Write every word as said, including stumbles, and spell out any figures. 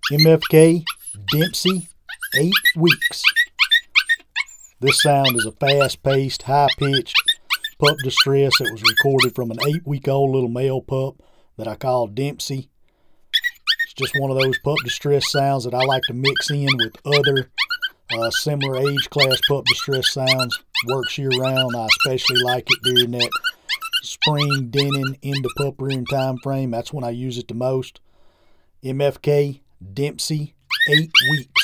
M F K Dempsey, eight weeks. This sound is a fast-paced, high-pitched pup distress that was recorded from an eight-week-old little male pup that I call Dempsey. It's just one of those pup distress sounds that I like to mix in with other uh, similar age class pup distress sounds. Works year-round. I especially like it during that spring denning into pup rearing time frame. That's when I use it the most. M F K Dempsey, eight weeks.